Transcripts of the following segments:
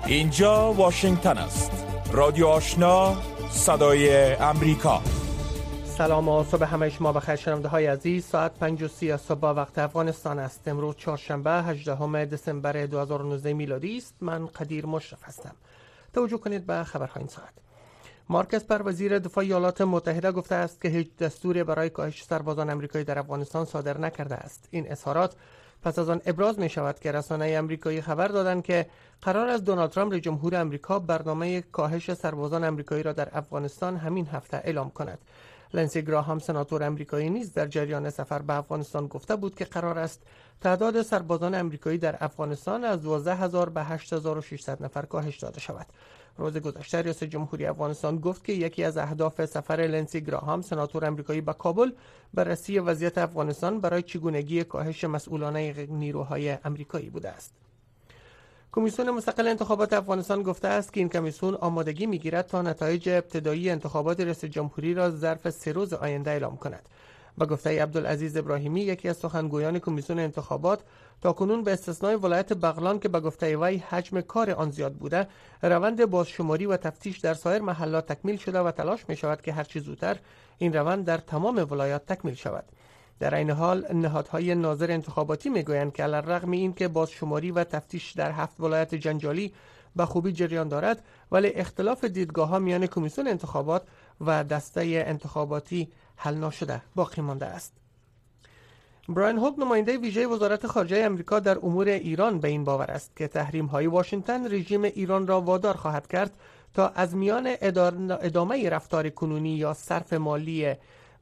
اینجا واشنگتن است. رادیو آشنا، صدای امریکا. سلام و صبح همه شما بخیر شنونده های عزیز. ساعت 5:30 صبح وقت افغانستان است. امروز چهارشنبه 18 دسامبر 2019 میلادی است. من قدیر مشرف هستم. توجه کنید به خبرهای این ساعت. مارک اسپر وزیر دفاع ایالات متحده گفته است که هیچ دستوری برای کاهش سربازان آمریکایی در افغانستان صادر نکرده است. این اظهارات پس از آن ابراز می شود که رسانه‌های آمریکایی خبر دادند که قرار است دونالد ترامپ رئیس جمهور آمریکا برنامه کاهش سربازان آمریکایی را در افغانستان همین هفته اعلام کند. لنسی گراهام سناتور آمریکایی نیز در جریان سفر به افغانستان گفته بود که قرار است تعداد سربازان آمریکایی در افغانستان از 12000 به 8600 نفر کاهش داده شود. روز گذشته رئیس جمهوری افغانستان گفت که یکی از اهداف سفر لنسی گراهام سناتور آمریکایی به کابل بررسی وضعیت افغانستان برای چگونگی کاهش مسئولانه نیروهای آمریکایی بوده است. کمیسیون مستقل انتخابات افغانستان گفته است که این کمیسیون آمادگی می‌گیرد تا نتایج ابتدایی انتخابات ریاست جمهوری را ظرف 3 روز آینده اعلام کند. با گفته عبدالعزیز ابراهیمی یکی از سخنگویان کمیسیون انتخابات، تاکنون به استثنای ولایت بغلان که به گفته وی حجم کار آن زیاد بوده، روند بازشماری و تفتیش در سایر محلات تکمیل شده و تلاش می شود که هرچی زودتر این روند در تمام ولایات تکمیل شود. در این حال نهادهای ناظر انتخاباتی میگویند که علیرغم اینکه بازشماری و تفتیش در 7 ولایت جنجالی به خوبی جریان دارد، ولی اختلاف دیدگاه‌ها میان کمیسیون انتخابات و دسته انتخاباتی حل نشده باقی مانده است. براین هوگ نماینده ویژه وزارت خارجه آمریکا در امور ایران به این باور است که تحریم‌های واشنگتن رژیم ایران را وادار خواهد کرد تا از میان ادامه رفتار کنونی یا صرف مالی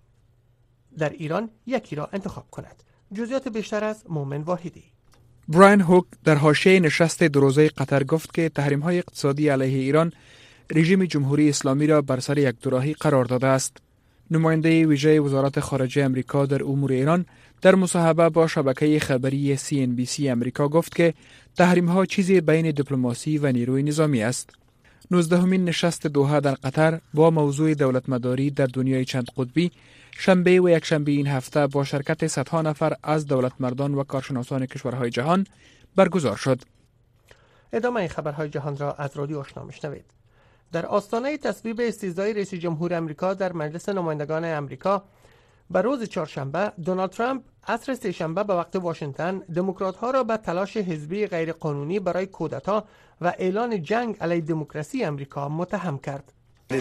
در ایران یکی را انتخاب کند. جزئیات بیشتر از مومن واحدی. براین هوگ در حاشیه نشست 2 روزه قطر گفت که تحریم‌های اقتصادی علیه ایران رژیم جمهوری اسلامی را بر سر یک دوراهی قرار داده است. نماینده ویژه وزارت خارجه آمریکا در امور ایران در مصاحبه با شبکه خبری CNBC آمریکا گفت که تحریم‌ها چیزی بین دیپلماسی و نیروی نظامی است. 19مین نشست دوحه در قطر با موضوع دولتمداری در دنیای چند قطبی شنبه و یکشنبه این هفته با شرکت صدها نفر از دولتمردان و کارشناسان کشورهای جهان برگزار شد. ادامه خبرهای جهان را از رادیو آشنا میشنوید. در آستانه تصویب استیضای رئیس جمهور آمریکا در مجلس نمایندگان آمریکا به روز چهارشنبه، دونالد ترامپ عصر سه‌شنبه به وقت واشنگتن دموکرات‌ها را به تلاش حزبی غیرقانونی برای کودتا و اعلان جنگ علیه دموکراسی آمریکا متهم کرد.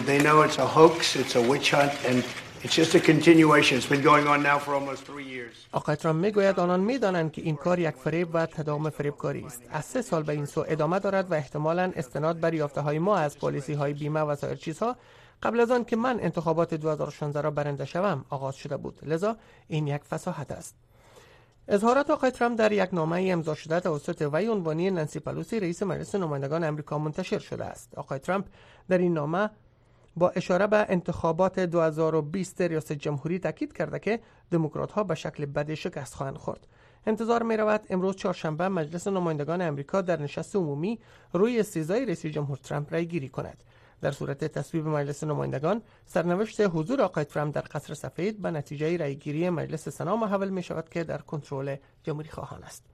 آقای ترامپ میگوید آنان میدانند که این کار یک فریب و تداوم فریبکاری است. از 3 سال به این سو ادامه دارد و احتمالاً استناد بر یافته‌های ما از پالیسی‌های بیمه و سایر چیزها قبل از آن که من انتخابات 2016 را برنده شوم آغاز شده بود. لذا این یک فصاحت است. اظهارات آقای ترامپ در یک نامه امضا شده توسط وی عنوانی نانسی پلوسی رئیس مجلس نمایندگان آمریکا منتشر شده است. آقای ترامپ در این نامه با اشاره به انتخابات 2020 ریاست جمهوری تاکید کرده که دموکرات‌ها به شکل بدی شکست خواهند خورد. انتظار می رود امروز چهارشنبه مجلس نمایندگان آمریکا در نشست عمومی روی استیضای رئیس جمهور ترامپ رای گیری کند. در صورت تصویب مجلس نمایندگان، سرنوشت حضور آقای ترامپ در قصر سفید به نتیجه رایگیری مجلس سنا محول می شود که در کنترل جمهوری خواهان است.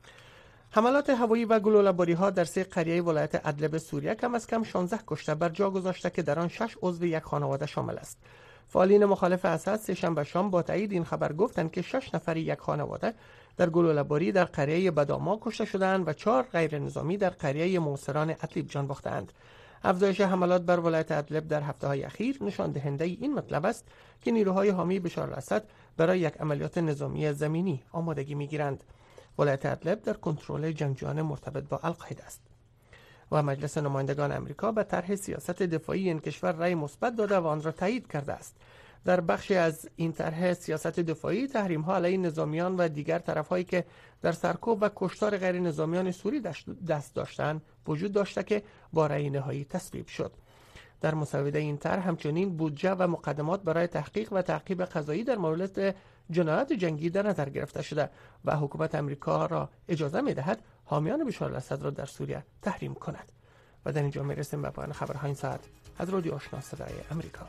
حملات هوایی و گلوله‌باری‌ها در 3 قریه ولایت ادلب سوریه کم از کم 16 کشته بر جا گذاشته که در آن 6 عضو یک خانواده شامل است. فعالین مخالف اسد سه‌شنبه شام با تایید این خبر گفتند که 6 نفر یک خانواده در گلوله‌باری در قریه بداما کشته شدند و 4 غیر نظامی در قریه موسران ادلب جان باختند. افزایش حملات بر ولایت ادلب در هفته‌های اخیر نشان دهنده این مطلب است که نیروهای حامی بشار الاسد برای یک عملیات نظامی زمینی آمادگی می‌گیرند. ولایت ادلب در کنترل جنگجویان مرتبط با القاعده است. و مجلس نمایندگان آمریکا به طرح سیاست دفاعی این کشور رأی مثبت داده و آن را تایید کرده است. در بخشی از این طرح سیاست دفاعی تحریم‌ها علیه نظامیان و دیگر طرف‌هایی که در سرکوب و کشتار غیر نظامیان سوری دست داشتند وجود داشته که با رأی نهایی تصویب شد. در مسوده این طرح همچنین بودجه و مقدمات برای تحقیق و تعقیب قضایی در مورد جنایات جنگی در نظر گرفته شده و حکومت آمریکا را اجازه می‌دهد حامیان بشار الاسد را در سوریه تحریم کند. و در اینجا میرسیم به پایان خبرهای این ساعت از رادیو آشنا صدای آمریکا.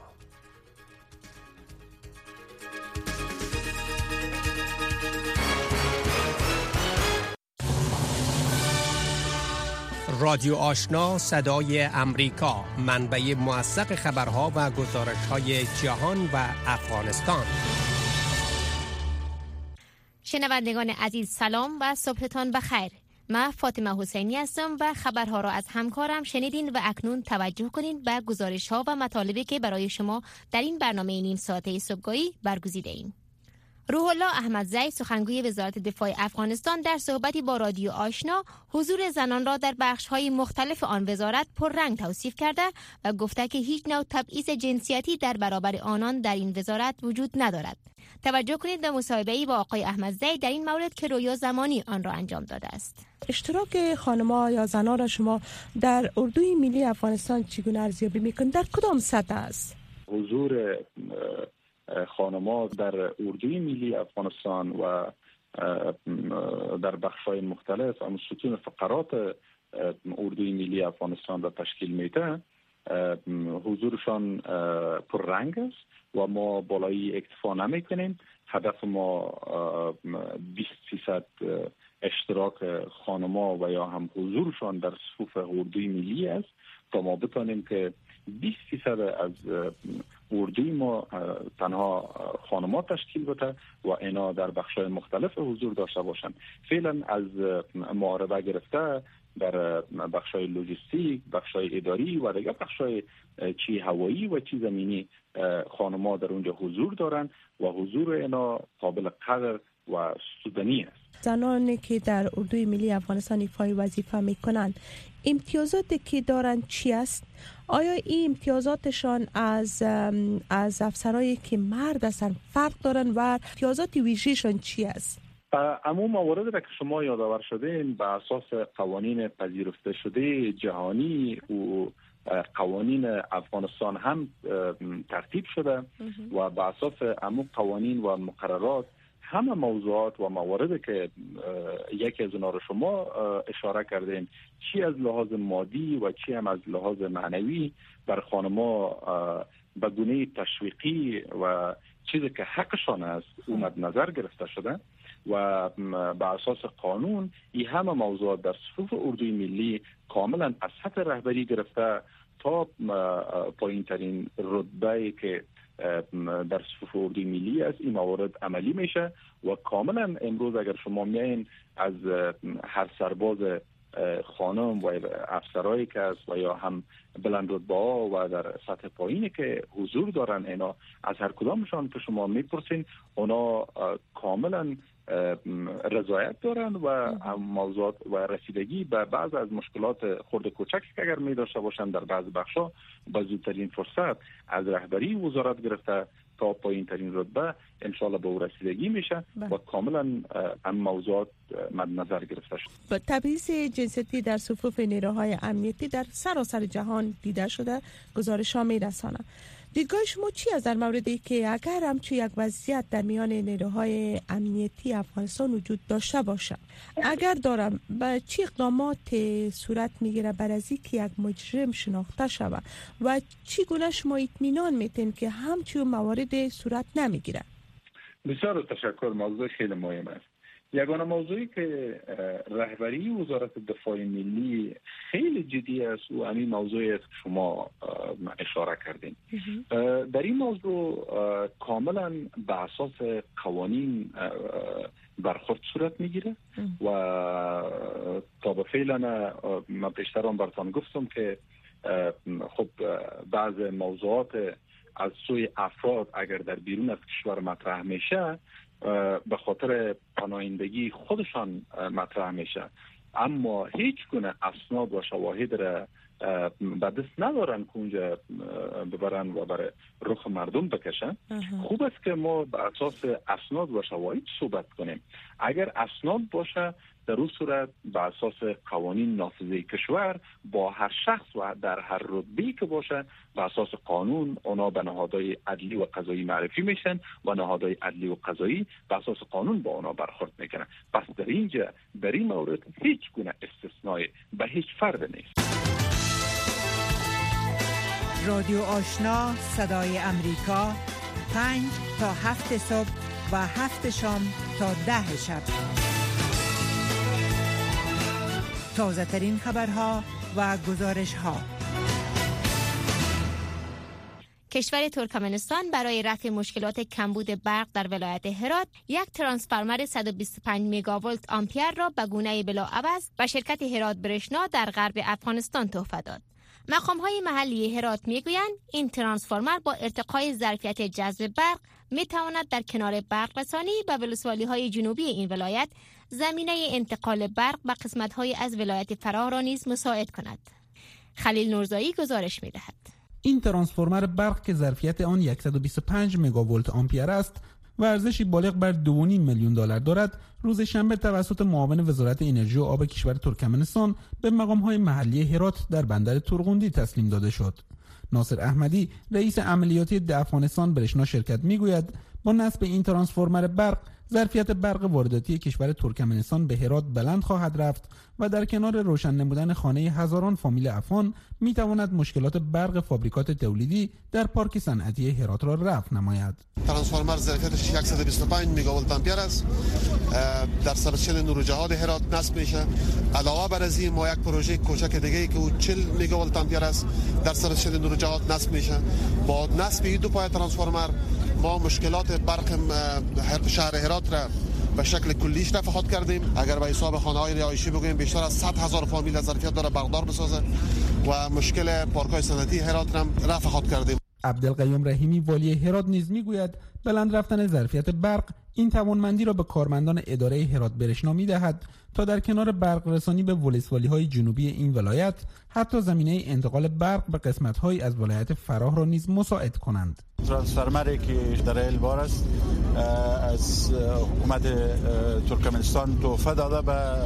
رادیو آشنا صدای امریکا، منبع موثق خبرها و گزارش‌های جهان و افغانستان. شنوندگان عزیز سلام و صبحتان بخیر. من فاطمه حسینی هستم و خبرها را از همکارم شنیدین و اکنون توجه کنین به گزارش‌ها و مطالبی که برای شما در این برنامه نیم ساعته صبحگاهی برگزیده ایم. روح الله احمدزی سخنگوی وزارت دفاع افغانستان در صحبتی با رادیو آشنا حضور زنان را در بخش‌های مختلف آن وزارت پررنگ توصیف کرده و گفته که هیچ نوع تبعیض جنسیتی در برابر آنان در این وزارت وجود ندارد. توجه کنید به مصاحبه‌ای با آقای احمدزی در این مورد که رویا زمانی آن را انجام داده است. اشتراک خانم‌ها یا زنان را شما در اردوی ملی افغانستان چگونه ارزیابی می‌کنید؟ در کدام سطح است؟ حضور خانم‌ها در اردوی ملی افغانستان و در بخش‌های مختلف اما ستون فقرات اردوی ملی افغانستان را تشکیل میده، حضورشان پررنگ است و ما بالایی اکتفا نمی‌کنیم. هدف ما 20% اشتراک خانم‌ها و یا هم حضورشان در صفوف اردوی ملی است تا ما بتانیم که 20% از اردوی ما تنها خانم‌ها تشکیل بده و اینا در بخش‌های مختلف حضور داشته باشند. فعلا از معارضه گرفته در بخش‌های لوجستیک، بخش‌های اداری و دیگر بخش‌های چی هوایی و چی زمینی خانم‌ها در اونجا حضور دارند و حضور اینا قابل قدر و ستودنی است. زنانی که در اردوی ملی افغانستان ایفای وظیفه میکنند امتیازاتی که دارند چی است؟ آیا این امتیازاتشان از افسرایی که مرد هستند فرق دارند و امتیازات ویژه‌شان چی است؟ عموم موارد را که شما یادآور شدین به اساس قوانین پذیرفته شده جهانی و قوانین افغانستان هم ترتیب شده و به اساس عموم قوانین و مقررات همه موضوعات و مواردی که یکی از اونها رو شما اشاره کردین، چی از لحاظ مادی و چی هم از لحاظ معنوی بر خانم‌ها به گونه تشویقی و چیزی که حقشان است اومد نظر گرفته شده و به اساس قانون این همه موضوعات در صفوف اردوی ملی کاملا از سطح رهبری گرفته تا پایین ترین رتبه‌ای که در صفوف اردوی ملی است این موارد عملی میشه و کاملا امروز اگر شما میایین از هر سرباز خانم و افسرایی که است و یا هم بلند رتبه‌ها و در سطح پایینی که حضور دارن اینا از هر کدامشان که شما میپرسین اونا کاملا رضایت دارن و موضوعات و رسیدگی به بعض از مشکلات خرد کوچکی که اگر می داشته باشن در بعض بخشا با زودترین فرصت از رهبری وزارت گرفته تا پایین ترین رتبه انشالله به او رسیدگی میشه و کاملا هم موضوعات مد نظر گرفته شد. تبعیض جنسیتی در صفوف نیروهای امنیتی در سراسر جهان دیده شده، گزارش‌ها می‌رسانه. دیدگاه شما چی است در موردی که اگر همچون یک وضعیت در میان نیروهای امنیتی افغانستان وجود داشته باشه، اگر دارم به چه اقدامات صورت میگیره بر از اینکه یک مجرم شناخته شود و چگونه شما اطمینان میتین که همچون موارد صورت نمیگیره؟ بسیار تشکر. موضوع خیلی مهم است. یگانه موضوعی که رهبری وزارت دفاع ملی خیلی جدی است و همین موضوعی است که شما اشاره کردین. در این موضوع کاملا به اساس قوانین برخورد صورت میگیره و تا به فعلا من پیشترم براتون گفتم که خب بعض موضوعات از سوی افراد اگر در بیرون از کشور مطرح میشه به خاطر پناهندگی خودشان مطرح میشه، اما هیچ گونه اسناد و شواهد را به دست ندارن که اونجا ببرن و برای رخ مردم بکشن. خوب است که ما به اساس اسناد و شواهد صحبت کنیم. اگر اسناد باشه در اون صورت به اساس قوانین نافذه کشور با هر شخص و در هر رتبه‌ای که باشه به اساس قانون اونا به نهادهای عدلی و قضایی معرفی میشن و نهادهای عدلی و قضایی به اساس قانون با اونا برخورد میکنن. پس در اینجا در این مورد هیچ گونه استثنایی به هیچ فرد نیست. رادیو آشنا صدای امریکا 5 تا 7 صبح و 7 شام تا 10 شب. تازه ترین خبرها و گزارش ها. کشور ترکمنستان برای رفع مشکلات کمبود برق در ولایت هرات یک ترانسفورمر 125 مگاولت آمپر را به گونه بلاعوض به شرکت هرات برشنا در غرب افغانستان تحفه داد. مقام‌های محلی هرات میگویند این ترانسفورمر با ارتقای ظرفیت جذب برق میتواند در کنار برق رسانی به ولسوالی‌های جنوبی این ولایت زمینه انتقال برق به قسمت‌های از ولایت فراه را نیز مساعد کند. خلیل نورزایی گزارش می‌دهد. این ترانسفورمر برق که ظرفیت آن 125 مگاولت آمپر است و ارزشی بالغ بر 2.5 میلیون دلار دارد، روز شنبه توسط معاون وزارت انرژی و آب کشور ترکمنستان به مقام‌های محلی هرات در بندر تورغوندی تسلیم داده شد. ناصر احمدی رئیس عملیاتی افغانستان برشنا شرکت میگوید با نصب این ترانسفورمر برق ظرفیت برق وارداتی کشور ترکمنستان به هرات بلند خواهد رفت و در کنار روشن نمودن خانه هزاران فامیل افغان می تواند مشکلات برق فابریکات تولیدی در پارک صنعتی هرات را رفع نماید. ترانسفورمر ظرفیتش 125 مگاولت آمپر است، در سبستشن نور جهاد هرات نصب میشه. علاوه بر از این ما یک پروژه کوچک دیگه که او 40 مگاولت آمپر است در سبستشن نور جهاد نصب میشه. با نصب این دو پای ترانسفورمر ما مشکلات برق شهر هرات را به شکل کلیش رفع کردیم. اگر به حساب خانه‌های رهایشی بگوییم بیشتر از 100,000 فامیل ظرفیت داره برقدار بسازه و مشکل پارک‌های صنعتی هرات را رفع کردیم. عبدالقیوم رحیمی والی هرات نیز میگوید بلند رفتن ظرفیت برق این توانمندی را به کارمندان اداره هرات برشنا می‌دهد تا در کنار برق رسانی به ولسوالی‌های جنوبی این ولایت حتی زمینه انتقال برق به قسمت‌های از ولایت فراه را نیز مساعد کنند. ترانسفورمری که در البار است از حکومت ترکمنستان تحفه داده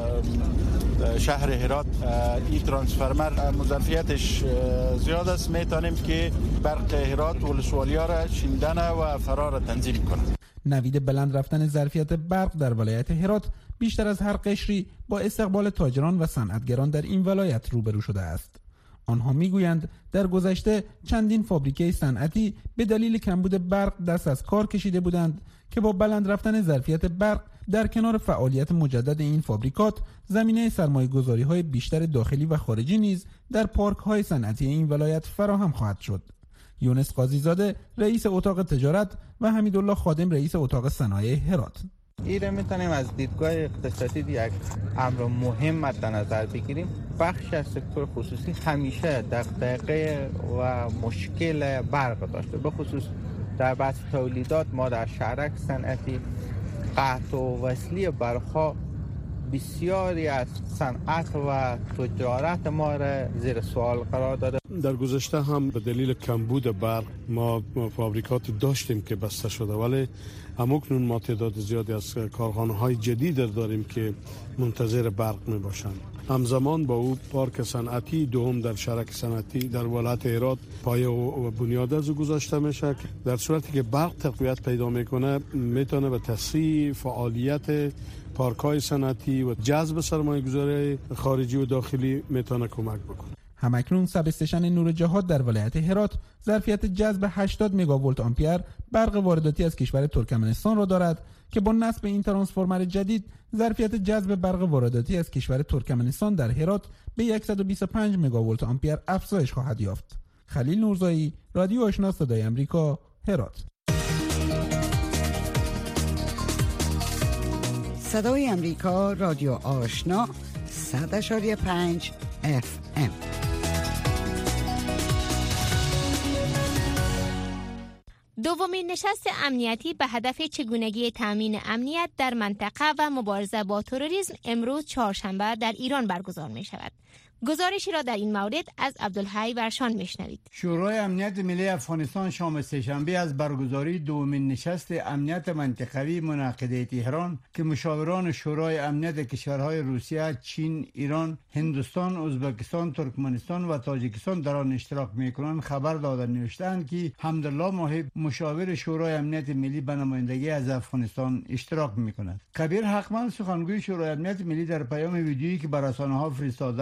به شهر هرات. این ترانسفورمر ظرفیتش زیاد است، میتونیم که برق هرات ولسوالیا را شیندن و فرار را تنظیم کنند. نوید بلند رفتن ظرفیت برق در ولایت هرات بیشتر از هر قشری با استقبال تاجران و صنعتگران در این ولایت روبرو شده است. آنها میگویند در گذشته چندین فابریکه صنعتی به دلیل کمبود برق دست از کار کشیده بودند که با بلند رفتن ظرفیت برق در کنار فعالیت مجدد این فابریکات زمینه سرمایه‌گذاری‌های بیشتر داخلی و خارجی نیز در پارک‌های صنعتی این ولایت فراهم خواهد شد. یونس قاضی‌زاده رئیس اتاق تجارت و حمیدالله خادم رئیس اتاق صنایع هرات: این میتونیم از دیدگاه اقتصادی یک امر مهم مد نظر بگیریم. بخش از سکتور خصوصی همیشه دغدغه و مشکل برق داشته، به خصوص در بحث تولیدات. ما در شهرک صنعتی قطع و وصلی برق‌ها بسیاری از صنعت و تجارت ما را زیر سوال قرار داده. در گذشته هم به دلیل کمبود برق ما فابریکات داشتیم که بسته شده، ولی همکنون ما تعداد زیادی از کارخانه‌های جدید داریم که منتظر برق می باشند. همزمان با او پارک صنعتی دوم در شرک صنعتی در ولایت هرات پایه و بنیاد از گذاشته میشه. در صورتی که برق تقویت پیدا میکنه میتونه به تسریع فعالیت پارک‌های صنعتی و جذب سرمایه‌گذاری خارجی و داخلی میتونه کمک بکنه. همکنون سبستشن نور جهاد در ولایت هرات ظرفیت جذب 80 مگاولت آمپر برق وارداتی از کشور ترکمنستان را دارد که با نصب این ترانسفورمر جدید ظرفیت جذب برق وارداتی از کشور ترکمنستان در هرات به 125 مگاولت آمپر افزایش خواهد یافت. خلیل نورزایی، رادیو آشنا صدای آمریکا، هرات. صدای آمریکا، رادیو آشنا 100.5 FM. دومین نشست امنیتی به هدف چگونگی تامین امنیت در منطقه و مبارزه با تروریسم امروز چهارشنبه در ایران برگزار می شود. گزارشی را در این مورد از عبدالحی ورشان میشنوید. شورای امنیت ملی افغانستان شام سه‌شنبه از برگزاری دومین نشست امنیت منطقوی منعقده تهران که مشاوران شورای امنیت کشورهای روسیه، چین، ایران، هندوستان، ازبکستان، ترکمنستان و تاجیکستان در آن اشتراک می‌کنند خبر دادند. نوشتند که حمدالله محب مشاور شورای امنیت ملی به نمایندگی از افغانستان اشتراک می‌کند. کبیر حقمند سخنگوی شورای امنیت ملی در پیام ویدیویی که بر رسانه‌ها فرستاده است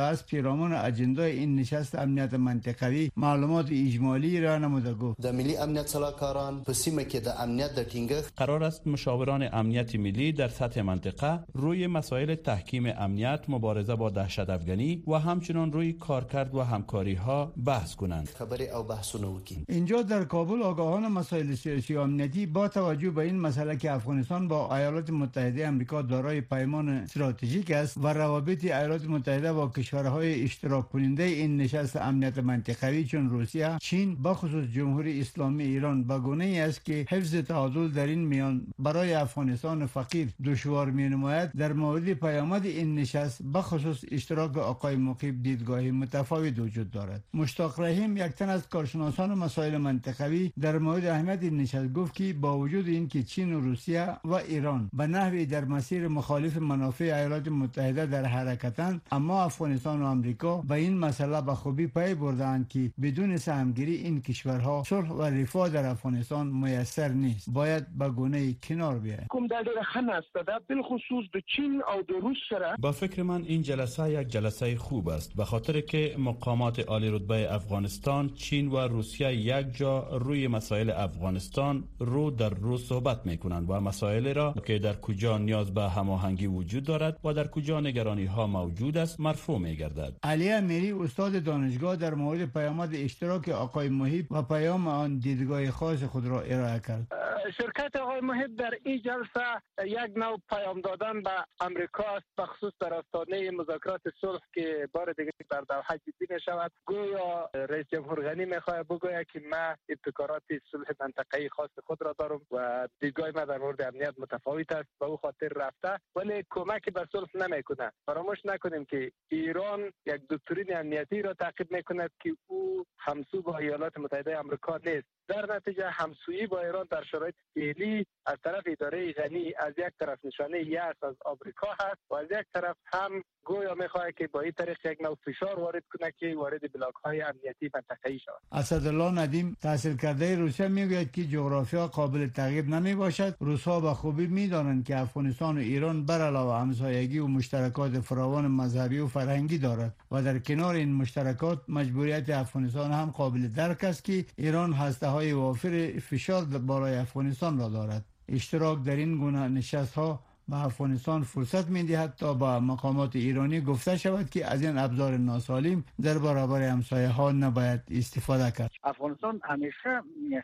پیرامون اجندای این نشست امنیت منطقوی معلومات اجمالی را نموده گفت. د ملي امنیت صلاحکاران په سیمه کې د امنیت د ټینګښت قرار است مشاوران امنیت ملی در سطح منطقه روی مسائل تحکیم امنیت، مبارزه با دهشت افغانی و همچنین روی کارکرد و همکاری ها بحث کنند. خبری او بحثونه وکړي. اینجا در کابل آگاهان مسائل سیاسی و امنیتی با توجه به این مسئله که افغانستان با ایالات متحده آمریکا دارای پیمان استراتژیک است و روابط ایالات متحده با کشورهای اشتراک کننده این نشست امنیت منطقوی چون روسیه، چین، بخصوص جمهوری اسلامی ایران به گونه‌ای است که حفظ تعادل در این میان برای افغانستان فقیر دشوار می‌نماید. در مورد پیامد این نشست بخصوص اشتراک آقای مقیب دیدگاه متفاوت وجود دارد. مشتاق رحیم، یک تن از کارشناسان مسائل منطقوی، در مورد اهمیت این نشست گفت که با وجود اینکه چین و روسیه و ایران به نحوی در مسیر مخالف منافع ایالات متحده در حرکتند، اما افغانستان و آمریکا به این مسئله به خوبی پی بردند که بدون سهمگیری این کشورها صلح و رفاه در افغانستان میسر نیست. باید به گونه کنار بیاید. کوم دا ډېر ښه ناسته ده، بالخصوص د چین او د روس سره. با فکر من این جلسه یک جلسه خوب است به خاطر که مقامات عالی رتبه افغانستان، چین و روسیه یک جا روی مسائل افغانستان رو در رو صحبت میکنند و مسائل را که در کجا نیاز به هماهنگی وجود دارد و در کجا نگرانی ها موجود است مرفوع میگردد. علی امیری، استاد دانشگاه، در مورد پیامد اشتراک آقای محیب و پیام آن دیدگاه خاص خود را ارائه کرد. شرکت آقای محیب در این جلسه یک نوع پیام دادن به امریکا است، بخصوص در آستانه مذاکرات صلح که بار دیگر در دوحه جدی می شود. گویا رئیس جمهور غنی میخواهد بگوید که من ابتکارات صلح منطقه‌ای خاص خود را دارم و دیدگاه من در مورد امنیت متفاوت است، به او خاطر رفته ولی کمک به صلح نمیکنه. فراموش نکنیم که ایران یک دکترین امنیتی را تعقیب میکند که او همسو با ایالات متحده آمریکا نیست. در نتیجه همسویی با ایران در شرایط فعلی از طرف اداره غنی از یک طرف نشانه یأس از آمریکا هست و از یک طرف هم گویا میخواهد که با این طریق یک نوع فشار وارد کنه که وارد بلاک‌های امنیتی منطقه‌ای شود. اسدالله ندیم، تحصیل کرده روسیه، میگوید که جغرافیا قابل تغییر نمیباشد. روس‌ها به خوبی میدانند که افغانستان و ایران بر علاوه همسایگی و مشترکات فراوان مذهبی و فرهنگی دارد و در کنار این مشترکات مجبوریت افغانستان هم قابل درک است که ایران هسته‌های وافر فشار بالای افغانستان را دارد. اشتراک در این گونه نشست‌ها به افغانستان فرصت می‌دهد تا با مقامات ایرانی گفته شود که از این ابزار ناسالم در برابر همسایه‌ها نباید استفاده کرد. افغانستان همیشه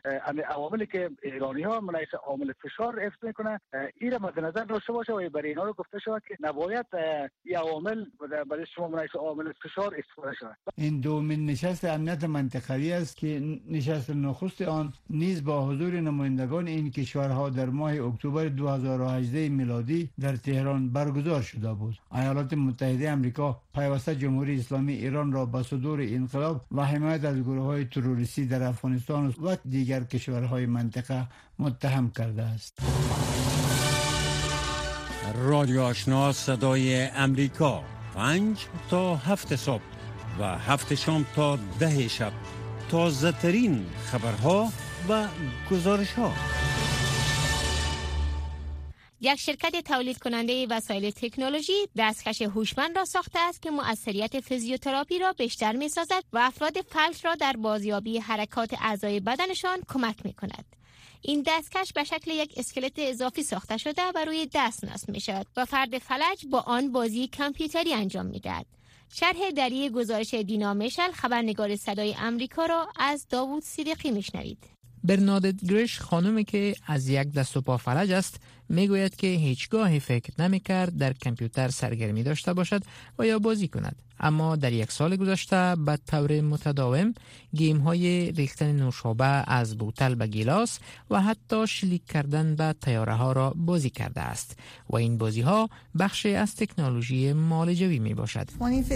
عواملی که ایرانی‌ها منایس عامل فشار حفظ می‌کنه این را مد نظر داشته باشه و برای اینا رو گفته شود که نباید این عوامل برای شما منایس عامل فشار استفاده شود. این دومین نشست امنیت منطقوی است که نشست نخست آن نیز با حضور نمایندگان این کشورها در ماه اکتبر 2018 میلادی در تهران برگزار شده بود. ایالات متحده آمریکا پیوسته جمهوری اسلامی ایران را به صدور انقلاب و حمایت از گروه‌های تروریستی در افغانستان و دیگر کشورهای منطقه متهم کرده است. رادیو آشنا صدای امریکا 5 تا 7 صبح و 7 شام تا 10 شب تازه ترین خبرها و گزارش ها. یک شرکت تولید کننده وسایل تکنولوژی دستکش هوشمند را ساخته است که مؤثریت فیزیوتراپی را بیشتر می سازد و افراد فلج را در بازیابی حرکات اعضای بدنشان کمک می کند. این دستکش به شکل یک اسکلت اضافی ساخته شده و روی دست نصب می شود و فرد فلج با آن بازی کامپیوتری انجام می دهد. شرح دری گزارش دینا میشل، خبرنگار صدای امریکا، را از داوود صدیقی می شنوید. برنادت گریش، خانومی که از یک دست و پا فلج است، میگوید که هیچگاه فکر نمی‌کرد در کامپیوتر سرگرمی داشته باشد و یا بازی کند، اما در یک سال گذشته به طور متداوم گیم‌های ریختن نوشابه از بوتل به گیلاس و حتی شلیک کردن به طیاره‌ها را بازی کرده است و این بازی‌ها بخشی از تکنولوژی معالجوی میباشد.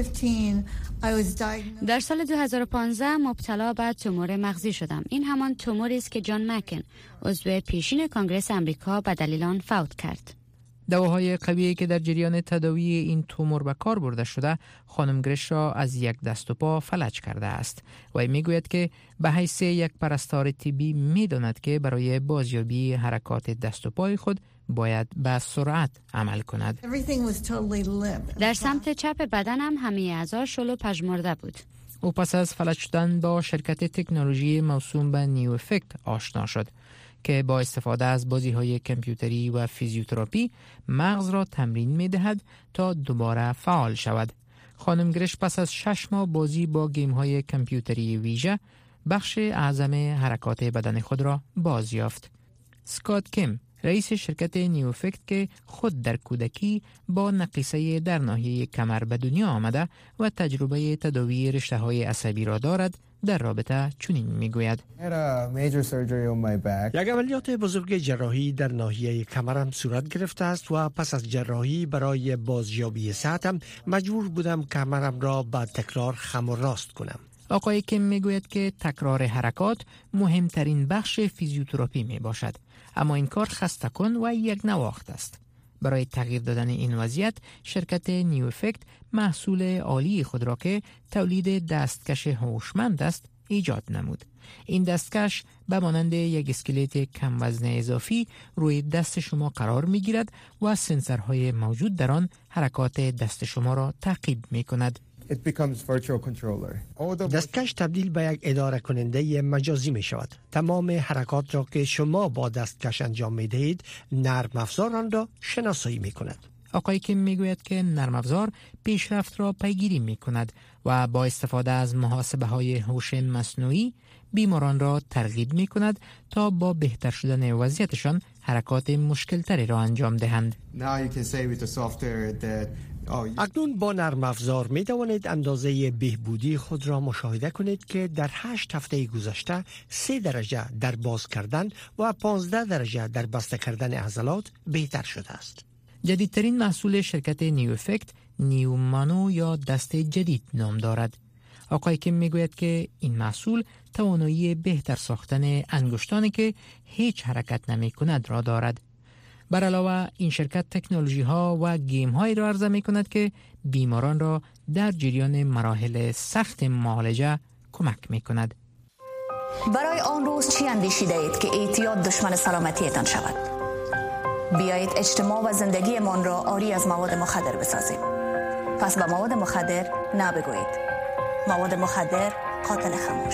در سال 2015 مبتلا به تومور مغزی شدم. این همان توموری است که جان مکن، عضو پیشین کنگره آمریکا، به دلیل آن فوت کرد. دواهای قویی که در جریان تداوی این تومور به کار برده شده خانم گرش را از یک دست و پا فلج کرده است و میگوید که به حیث یک پرستار طبی میداند که برای بازیابی حرکات دست و پای خود باید به سرعت عمل کند. در سمت چپ بدنم همه اعضا شل و پژمرده بود. او پس از فلج شدن با شرکت تکنولوژی موسوم به نیو افکت آشنا شد که با استفاده از بازی‌های کامپیوتری و فیزیوتراپی مغز را تمرین می‌دهد تا دوباره فعال شود. خانم گرش پس از 6 ماه بازی با گیم‌های کامپیوتری ویژه بخش اعظم حرکات بدن خود را بازیافت. اسکات کیم، رئیس شرکت نیو افکت که خود در کودکی با نقیصه در ناحیه کمر به دنیا آمده و تجربه تداوی رشته‌های عصبی را دارد، در رابطه چنین میگوید: یک عملیات بزرگ جراحی در ناحیه کمرم صورت گرفته است و پس از جراحی برای بازیابی صحتم مجبور بودم کمرم را با تکرار خم و راست کنم. آقای کیم میگوید که تکرار حرکات مهمترین بخش فیزیوتراپی می باشد، اما این کار خسته کن و یک نواخت است. برای تغییر دادن این وضعیت شرکت نیو افکت محصول عالی خود را که تولید دستکش هوشمند است ایجاد نمود. این دستکش به مانند یک اسکلت کم وزن اضافی روی دست شما قرار می گیرد و سنسورهای موجود در آن حرکات دست شما را تعقیب می کند. دستکش تبدیل به یک اداره کننده مجازی می شود. تمام حرکات را که شما با دستکش انجام می دهید نرم افزار آن را شناسایی می کند. آقای کیم می گوید که نرم افزار پیشرفت را پیگیری می کند و با استفاده از محاسبه های هوش مصنوعی بیماران را ترغیب می کند تا با بهتر شدن وضعیتشان حرکات مشکل تری را انجام دهند. اکنون با نرم افزار می توانید اندازه بهبودی خود را مشاهده کنید که در 8 هفته گذشته 3 درجه در باز کردن و 15 درجه در بسته کردن عضلات بهتر شده است. جدیدترین محصول شرکت نیو افکت نیو مانو یا دست جدید نام دارد. آقای کیم میگوید که این محصول توانایی بهتر ساختن انگشتانی که هیچ حرکت نمی کند را دارد. بر علاوه این شرکت تکنولوژی ها و گیم هایی را عرضه می کند که بیماران را در جریان مراحل سخت معالجه کمک می کند. برای آن روز چی اندیشیده اید که اعتیاد دشمن سلامتیتان شود؟ بیایید اجتماع و زندگی من را آری از مواد مخدر بسازیم. پس به مواد مخدر نبگویید. مواد مخدر قاتل خاموش.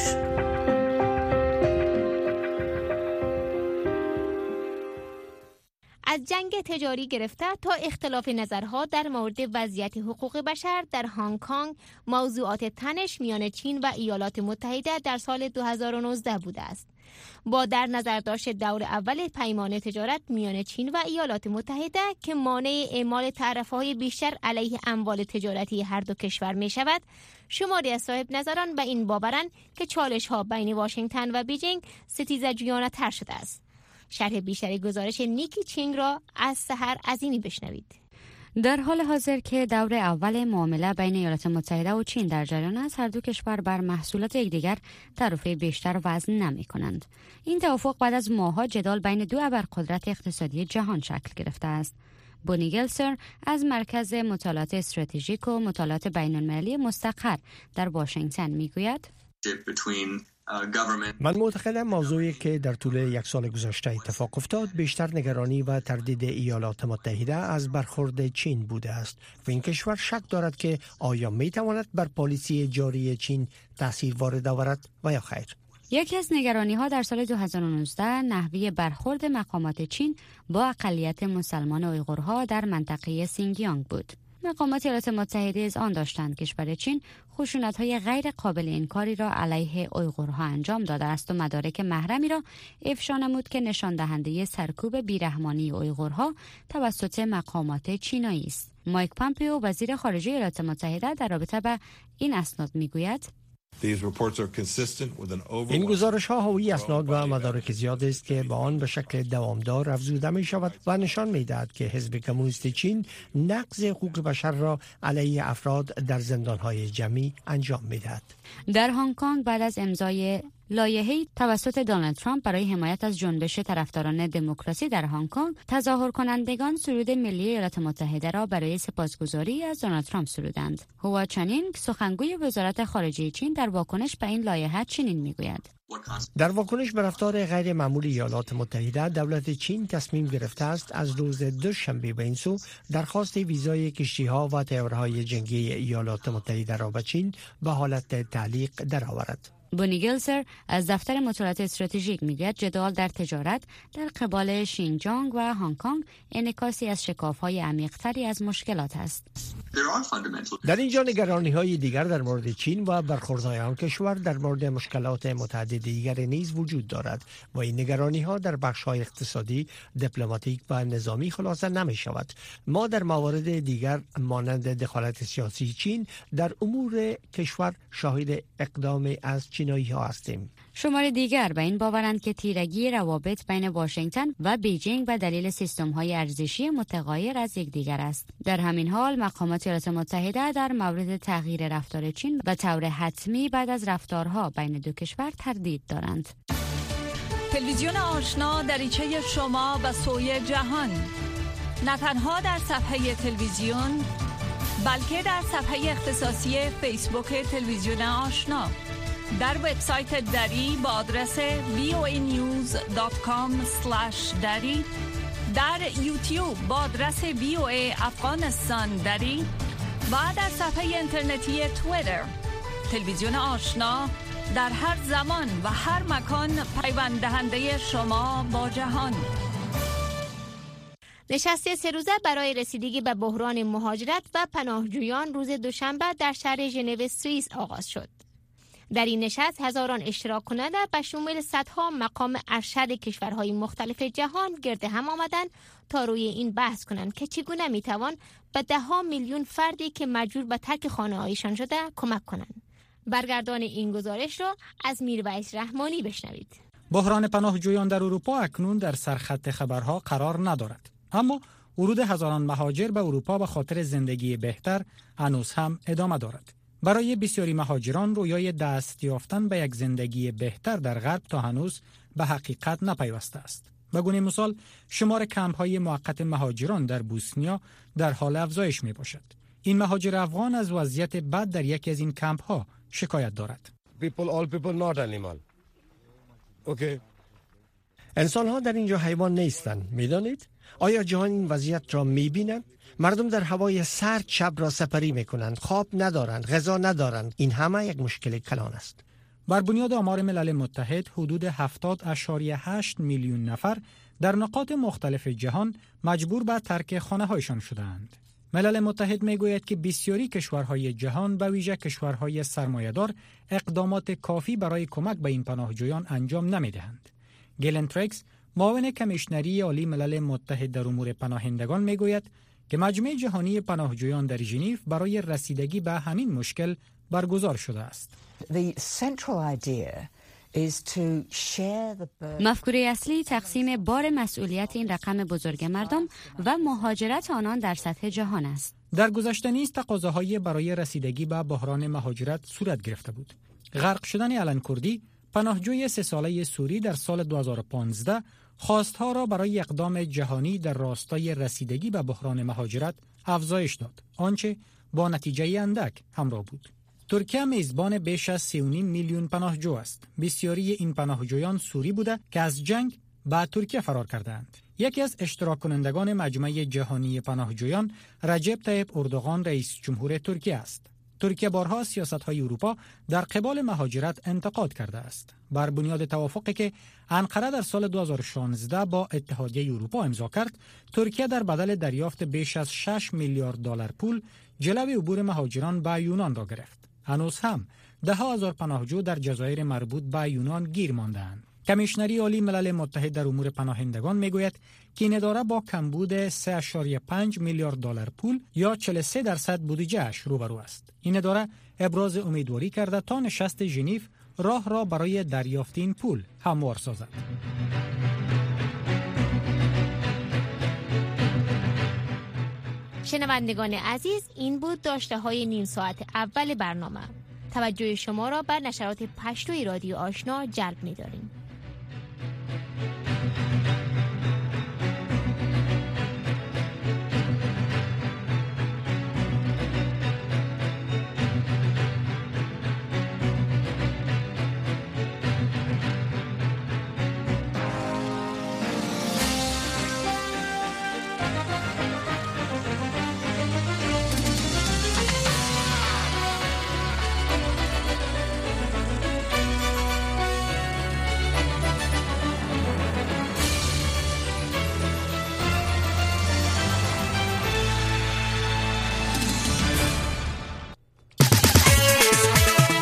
از جنگ تجاری گرفته تا اختلاف نظرها در مورد وضعیت حقوق بشر در هنگ کنگ موضوعات تنش میان چین و ایالات متحده در سال 2019 بوده است. با در نظر داشت دور اول پیمان تجارت میان چین و ایالات متحده که مانع اعمال تعرفه‌های بیشتر علیه اموال تجارتی هر دو کشور می شود، شماری از صاحب نظران به این باورند که چالش‌ها بین واشنگتن و بیجینگ ستیزجویانه تر شده است. شرح بیشتری گزارش نیکی چینگ را از سحر عظیمی بشنوید. در حال حاضر که دور اول معامله بین ایالات متحده و چین در جریان است، هر دو کشور بر محصولات یکدیگر تعرفه بیشتر وضع نمی کنند. این توافق بعد از ماه‌ها جدال بین دو ابرقدرت اقتصادی جهان شکل گرفته است. بونی گلسر از مرکز مطالعات استراتژیک و مطالعات بین‌المللی مستقر در واشنگتن میگوید: من معتقدم موضوعی که در طول 1 سال گذشته اتفاق افتاد بیشتر نگرانی و تردید ایالات متحده از برخورد چین بوده است و این کشور شک دارد که آیا می تواند بر پالیسی جاری چین تاثیر وارد آورد و یا خیر. یکی از نگرانی‌ها در سال 2019 نحوه برخورد مقامات چین با اقلیت مسلمان اویغورها در منطقه سینگیانگ بود. مقامات ایالات متحده از آن داشتند کشور چین خشونت‌های غیر قابل انکاری را علیه اویغورها انجام داده است و مدارک محرمی را افشا نمود که نشان دهنده سرکوب بیرحمانه اویغورها توسط مقامات چینایی است. مایک پامپئو وزیر خارجه ایالات متحده در رابطه با این اسناد میگوید: این گزارش ها حاوی اسناد و مدارک زیاد است که با آن به شکل دوامدار افزوده می شود و نشان می دهد که حزب کمونیست چین نقض حقوق بشر را علیه افراد در زندان های جمعی انجام می دهد. در هنگ کنگ بعد از امضای لایحه‌ای توسط دونالد ترامپ برای حمایت از جنبش طرفداران دموکراسی در هنگ کنگ، تظاهر کنندگان سرود ملی ایالات متحده را برای سپاسگزاری از دونالد ترامپ سرودند. هوا چانینگ، سخنگوی وزارت خارجه چین، در واکنش به این لایحه چنین میگوید: در واکنش به رفتار غیر معمول ایالات متحده، دولت چین تصمیم گرفته است از روز دوشنبه به این سو درخواست ویزای کشتی‌ها و تیارهای جنگی ایالات متحده را به چین به حالت تعلیق درآورد. بونی گلسر از دفتر مطالعات استراتژیک میگوید جدال در تجارت در قبال شینجیانگ و هنگ کنگ انعکاسی از شکاف‌های عمیق‌تری از مشکلات است. در اینجا نگرانی‌های دیگر در مورد چین و برخوردهای آن کشور در مورد مشکلات متعدد دیگر نیز وجود دارد و این نگرانی‌ها در بخش‌های اقتصادی، دیپلماتیک و نظامی خلاصه نمی‌شود. ما در موارد دیگر مانند دخالت سیاسی چین در امور کشور شاهد اقدام از چینایی‌ها هستیم. شمار دیگر به این باورند که تیرگی روابط بین واشنگتن و بیجینگ به دلیل سیستم‌های ارزشی متغایر از یکدیگر است. در همین حال مقامات ایالات متحده در مورد تغییر رفتار چین به طور حتمی بعد از رفتارها بین دو کشور تردید دارند. تلویزیون آشنا دریچه شما به سوی جهان، نه تنها در صفحه تلویزیون بلکه در صفحه اختصاصی فیسبوک تلویزیون آشنا، در وبسایت دری با آدرس voanews.com/dari، در یوتیوب با آدرس VOA افغانستان دری و در صفحه اینترنتی توییتر. تلویزیون آشنا در هر زمان و هر مکان پیوند دهنده شما با جهان. نشست 3 روزه برای رسیدگی به بحران مهاجرت و پناهجویان روز دوشنبه در شهر ژنو سوئیس آغاز شد. در این نشست هزاران اشتراک کننده به شمول صدها مقام ارشد کشورهای مختلف جهان گرد هم آمدند تا روی این بحث کنند که چگونه میتوان به 10 میلیون فردی که مجبور به ترک خانه‌هایشان شده کمک کنند. برگردان این گزارش را از میرویس رحمانی بشنوید. بحران پناهجویان در اروپا اکنون در سرخط خبرها قرار ندارد، اما ورود هزاران مهاجر به اروپا به خاطر زندگی بهتر هنوز هم ادامه دارد. برای بسیاری مهاجران رویای دست یافتن به یک زندگی بهتر در غرب تا هنوز به حقیقت نپیوسته است. به گونه مثال شمار کمپ‌های موقت مهاجران در بوسنیا در حال افزایش میباشد. این مهاجر افغان از وضعیت بد در یکی از این کمپ‌ها شکایت دارد. انسان‌ها در اینجا حیوان نیستند، می‌دانید؟ آیا جهان این وضعیت را می‌بیند؟ مردم در هوای سرد شب را سپری می‌کنند، خواب ندارند، غذا ندارند. این همه یک مشکل کلان است. بر بنیاد آمار ملل متحد حدود 70.8 میلیون نفر در نقاط مختلف جهان مجبور به ترک خانه‌هایشان شدند. ملل متحد میگوید که بسیاری کشورهای جهان به ویژه کشورهای سرمایه‌دار اقدامات کافی برای کمک به این پناهجویان انجام نمی‌دهند. گلن ترکس، معاون کمیشنری عالی ملل متحد در امور پناهندگان میگوید که مجمع جهانی پناهجویان در ژنو برای رسیدگی به همین مشکل برگزار شده است. مفکوره اصلی تقسیم بار مسئولیت این رقم بزرگ مردم و مهاجرت آنان در سطح جهان است. در گذشته نیز تقاضاهایی برای رسیدگی به بحران مهاجرت صورت گرفته بود. غرق شدن آلن کردی، پناهجوی 3 ساله سوری، در سال 2015 خواستها را برای اقدام جهانی در راستای رسیدگی به بحران مهاجرت افزایش داد، آنچه با نتیجه اندک همراه بود. ترکیه میزبان بیش از 3.5 میلیون پناهجو است. بسیاری این پناهجویان سوری بوده که از جنگ به ترکیه فرار کردند. یکی از اشتراک کنندگان مجمع جهانی پناهجویان رجب طیب اردوغان، رئیس جمهور ترکیه است. ترکیه بارها سیاست‌های اروپا در قبال مهاجرت انتقاد کرده است. بر بنیاد توافقی که انقره در سال 2016 با اتحادیه اروپا امضا کرد، ترکیه در بدل دریافت بیش از 6 میلیارد دلار پول جلوی عبور مهاجران به یونان را گرفت. هنوز هم 10,000 پناهجو در جزایر مربوط به یونان گیر مانده‌اند. کمیشنری عالی ملل متحد در امور پناهندگان میگوید که این اداره با کمبود 3.5 میلیارد دلار پول یا 43% بودجه‌اش روبرو است. این اداره ابراز امیدواری کرده تا نشست ژنو راه را برای دریافت این پول هموار سازد. شنوندگان عزیز، این بود داشته های نیم ساعت اول برنامه. توجه شما را به نشرات پشتوی رادیو آشنا جلب می‌داریم.